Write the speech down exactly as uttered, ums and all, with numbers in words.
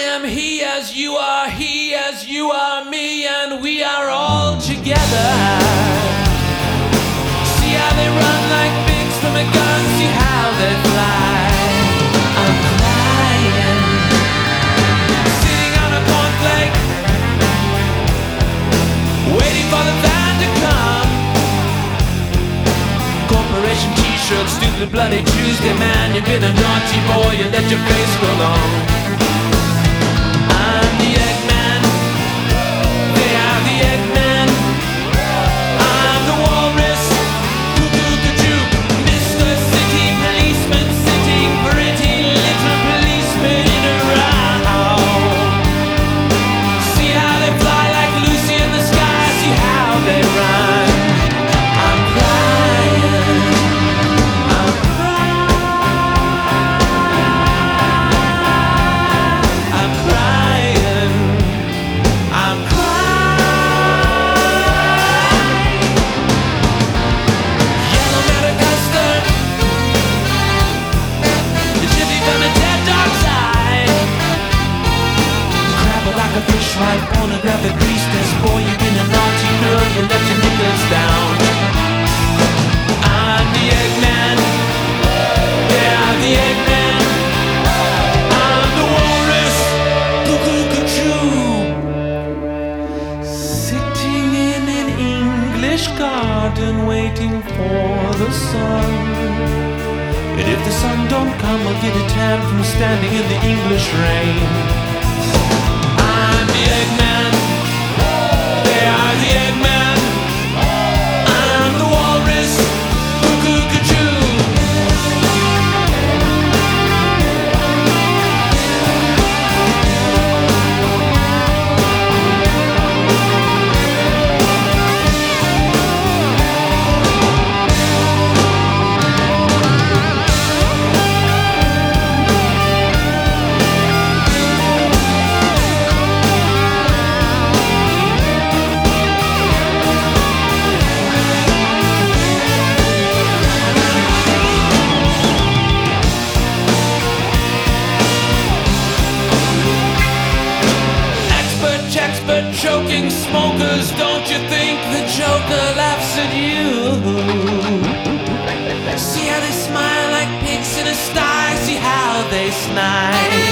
am he as you are, he as you are me, and we are all together. See how they run like pigs from a gun, see how they fly. I'm crying, sitting on a cornflake, waiting for the van to come. Corporation t-shirt, stupid bloody Tuesday man. You've been a naughty boy, you let your face go long. I'm the Eggman, they are the Eggman. I'm the walrus, cuckoo-cuckoo, Mister City Policeman, sitting pretty little policeman in a row. See how they fly like Lucy in the sky, see how they run. I'm crying, I'm crying, I'm crying, I'm crying. Yellow matter custard, the jiffy from a dead dog's eye. Crabble like a fish wipe, pornographic priestess. Boy, you've been a naughty girl, you let your nipples down. I'm the Eggman, yeah, I'm the Eggman. I'm the walrus, cuckoo-cuckoo, sitting in an English garden waiting for the sun. And if the sun don't come, I'll get a tan from standing in the English rain. I'm the Eggman, they are the Eggman. I'm the walrus, cuckoo-cuckoo. Expert choking smokers, don't you think the Joker laughs at you? See how they smile like pigs in a sty, see how they snide.